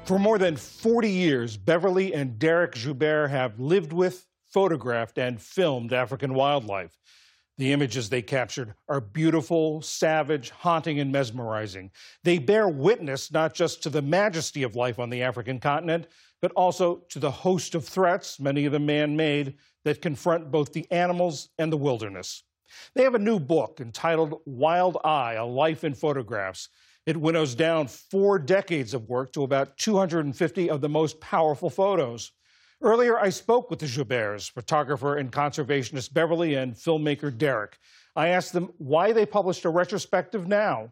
For more than 40 years, Beverly and Derek Joubert have lived with, photographed, and filmed African wildlife. The images they captured are beautiful, savage, haunting, and mesmerizing. They bear witness not just to the majesty of life on the African continent, but also to the host of threats, many of them man-made, that confront both the animals and the wilderness. They have a new book entitled Wild Eye, A Life in Photographs. It winnows down 4 decades of work to about 250 of the most powerful photos. Earlier, I spoke with the Jouberts, photographer and conservationist Beverly and filmmaker Derek. I asked them why they published a retrospective now.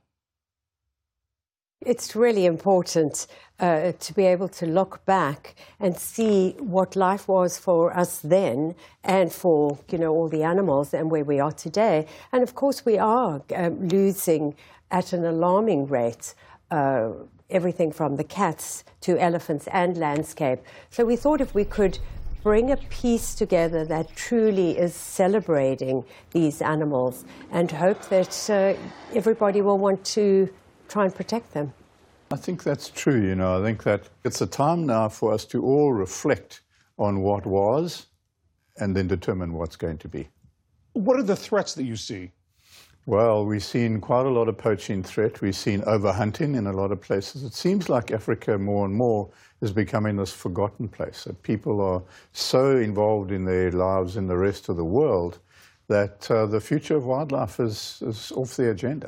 It's really important to be able to look back and see what life was for us then and for, all the animals and where we are today. And of course, we are losing at an alarming rate everything from the cats to elephants and landscape. So we thought if we could bring a piece together that truly is celebrating these animals and hope that everybody will want to try and protect them. I think that's true, I think that it's a time now for us to all reflect on what was and then determine what's going to be. What are the threats that you see? Well, we've seen quite a lot of poaching threat. We've seen overhunting in a lot of places. It seems like Africa more and more is becoming this forgotten place, that people are so involved in their lives in the rest of the world that the future of wildlife is off the agenda.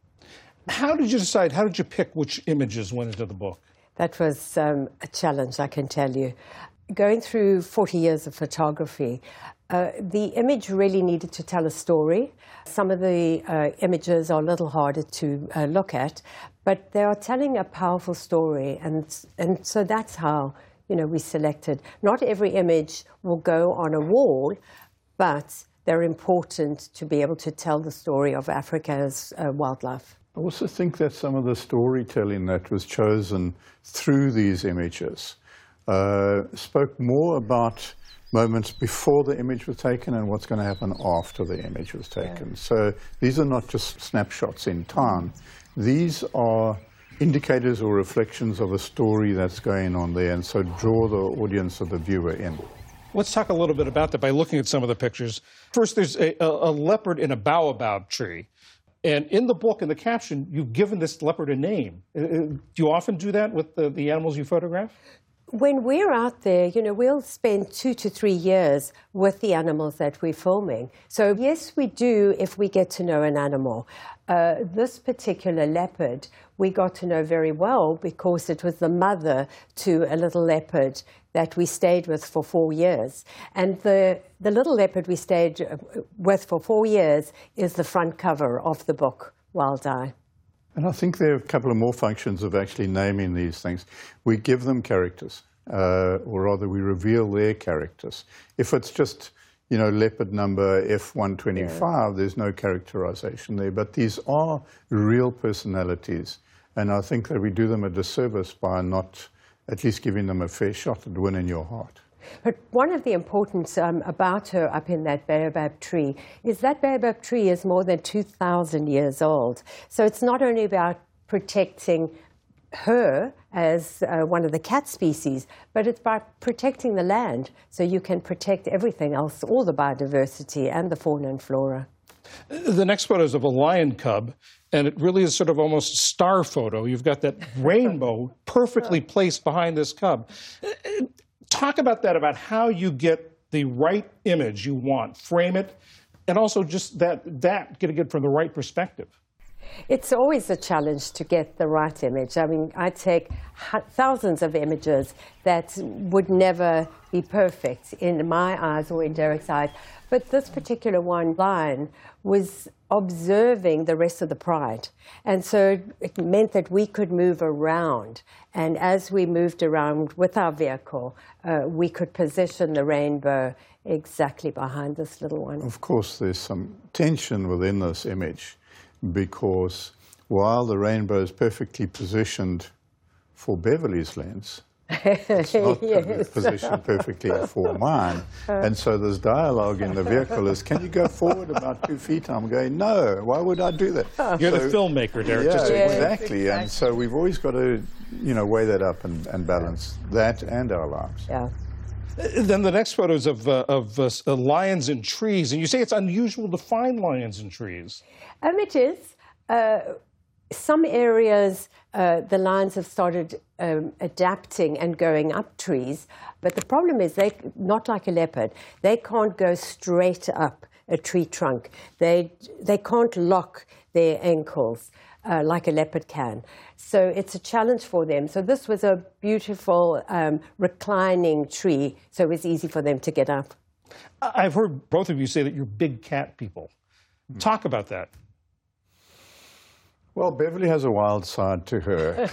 How did you decide, how did you pick which images went into the book? That was a challenge, I can tell you. Going through 40 years of photography, the image really needed to tell a story. Some of the images are a little harder to look at, but they are telling a powerful story, and so that's how we selected. Not every image will go on a wall, but they're important to be able to tell the story of Africa's wildlife. I also think that some of the storytelling that was chosen through these images spoke more about moments before the image was taken and what's going to happen after the image was taken. Yeah. So these are not just snapshots in time. These are indicators or reflections of a story that's going on there, and so draw the audience or the viewer in. Let's talk a little bit about that by looking at some of the pictures. First, there's a leopard in a baobab tree. And in the book, in the caption, you've given this leopard a name. Do you often do that with the animals you photograph? When we're out there, we'll spend 2 to 3 years with the animals that we're filming. So yes, we do if we get to know an animal. This particular leopard, we got to know very well because it was the mother to a little leopard that we stayed with for 4 years. And the little leopard we stayed with for 4 years is the front cover of the book, Wild Eye. And I think there are a couple of more functions of actually naming these things. We give them characters, or rather we reveal their characters. If it's just, leopard number F125, there's no characterization there. But these are real personalities. And I think that we do them a disservice by not at least giving them a fair shot at winning your heart. But one of the importance about her up in that baobab tree is that baobab tree is more than 2,000 years old. So it's not only about protecting her as one of the cat species, but it's by protecting the land. So you can protect everything else, all the biodiversity and the fauna and flora. The next photo is of a lion cub, and it really is sort of almost a star photo. You've got that rainbow perfectly placed behind this cub. Talk about that, about how you get the right image you want, frame it, and also just getting it from the right perspective. It's always a challenge to get the right image. I mean, I take thousands of images that would never be perfect in my eyes or in Derek's eyes. But this particular one, lion, was observing the rest of the pride. And so it meant that we could move around. And as we moved around with our vehicle, we could position the rainbow exactly behind this little one. Of course, there's some tension within this image, because while the rainbow is perfectly positioned for Beverly's lens, It's not Yes. positioned perfectly for mine. And so this dialogue in the vehicle is, can you go forward about 2 feet? I'm going, no, why would I do that? You're So- the filmmaker, Derek. Yeah, Just Yes, exactly. And so we've always got to, weigh that up and balance that and our lives. Yeah. Then the next photo is of lions in trees, and you say it's unusual to find lions in trees. It is. Some areas, the lions have started adapting and going up trees, but the problem is they, not like a leopard, they can't go straight up a tree trunk. They can't lock their ankles like a leopard can. So it's a challenge for them. So this was a beautiful reclining tree, so it was easy for them to get up. I've heard both of you say that you're big cat people. Talk about that. Well, Beverly has a wild side to her.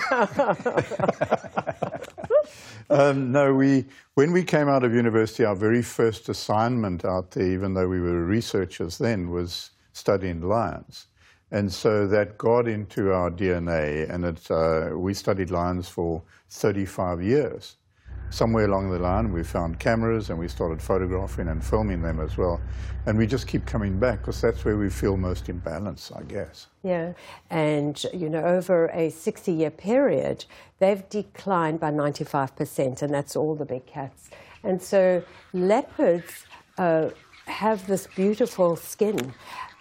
No, when we came out of university, our very first assignment out there, even though we were researchers then, was studying lions. And so that got into our DNA, and we studied lions for 35 years. Somewhere along the line, we found cameras, and we started photographing and filming them as well. And we just keep coming back, because that's where we feel most in balance, I guess. Yeah, and over a 60-year period, they've declined by 95%, and that's all the big cats. And so leopards have this beautiful skin,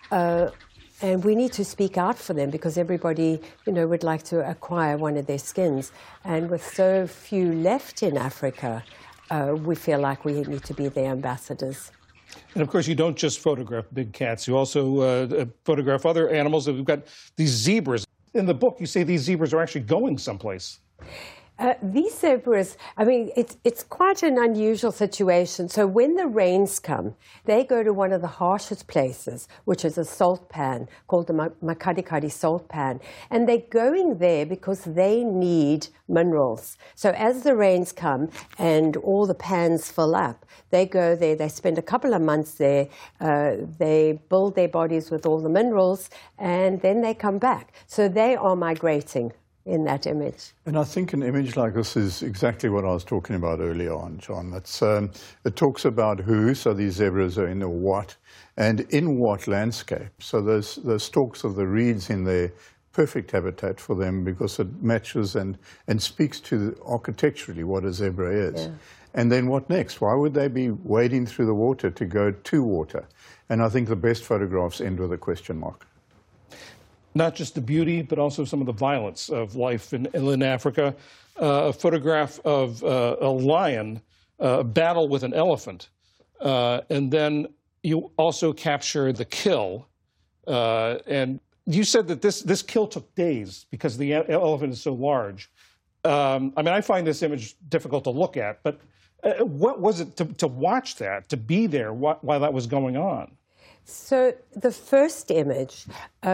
and we need to speak out for them, because everybody, would like to acquire one of their skins. And with so few left in Africa, we feel like we need to be their ambassadors. And of course, you don't just photograph big cats. You also photograph other animals. We've got these zebras. In the book, you say these zebras are actually going someplace. These zebras, it's quite an unusual situation. So when the rains come, they go to one of the harshest places, which is a salt pan called the Makgadikgadi salt pan. And they're going there because they need minerals. So as the rains come and all the pans fill up, they go there, they spend a couple of months there, they build their bodies with all the minerals, and then they come back. So they are migrating in that image. And I think an image like this is exactly what I was talking about earlier on, John. It talks about who, so these zebras are in a what, and in what landscape. So those stalks of the reeds in there, perfect habitat for them, because it matches and speaks to architecturally what a zebra is. Yeah. And then what next? Why would they be wading through the water to go to water? And I think the best photographs end with a question mark. Not just the beauty, but also some of the violence of life in Africa. A photograph of a lion battle with an elephant. And then you also capture the kill. And you said that this kill took days because the elephant is so large. I find this image difficult to look at, but what was it to watch that, to be there while that was going on? So the first image,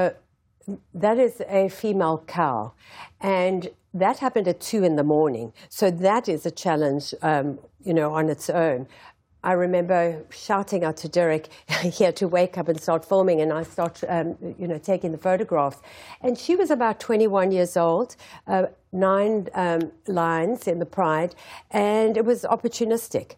that is a female cow, and that happened at 2 in the morning. So that is a challenge, on its own. I remember shouting out to Derek, he had to wake up and start filming, and I start, taking the photographs. And she was about 21 years old, 9 lions in the pride, and it was opportunistic.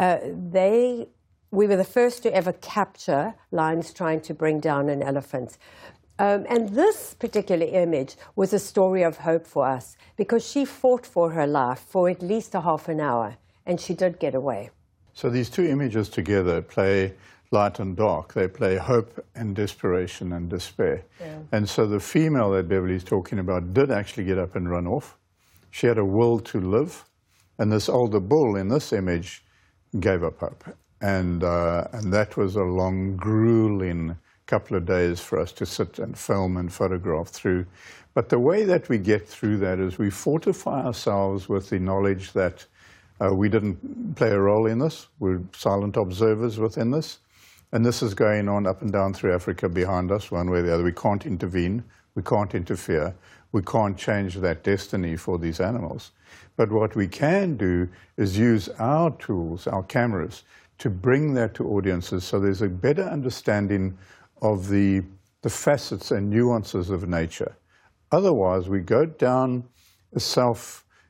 We were the first to ever capture lions trying to bring down an elephant. And this particular image was a story of hope for us, because she fought for her life for at least a half an hour, and she did get away. So these two images together play light and dark. They play hope and desperation and despair. Yeah. And so the female that Beverly's talking about did actually get up and run off. She had a will to live. And this older bull in this image gave up hope. And that was a long, grueling couple of days for us to sit and film and photograph through. But the way that we get through that is we fortify ourselves with the knowledge that we didn't play a role in this. We're silent observers within this. And this is going on up and down through Africa behind us, one way or the other. We can't intervene. We can't interfere. We can't change that destiny for these animals. But what we can do is use our tools, our cameras, to bring that to audiences so there's a better understanding of the facets and nuances of nature. Otherwise, we go down a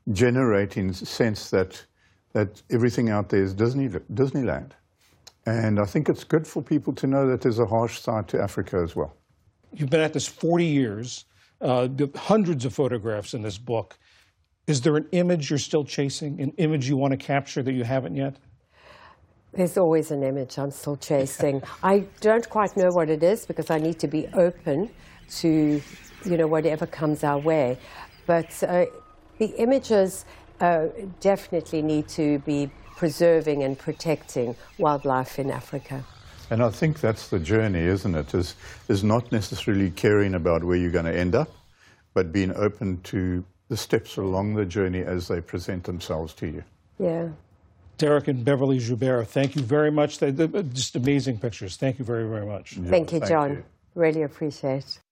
generating sense that everything out there is Disneyland. And I think it's good for people to know that there's a harsh side to Africa as well. You've been at this 40 years, hundreds of photographs in this book. Is there an image you're still chasing, an image you want to capture that you haven't yet? There's always an image I'm still chasing. I don't quite know what it is because I need to be open to, whatever comes our way. But the images definitely need to be preserving and protecting wildlife in Africa. And I think that's the journey, isn't it? Is not necessarily caring about where you're going to end up, but being open to the steps along the journey as they present themselves to you. Yeah. Derek and Beverly Joubert, thank you very much. They're just amazing pictures. Thank you very, very much. Thank you, John. Really appreciate it.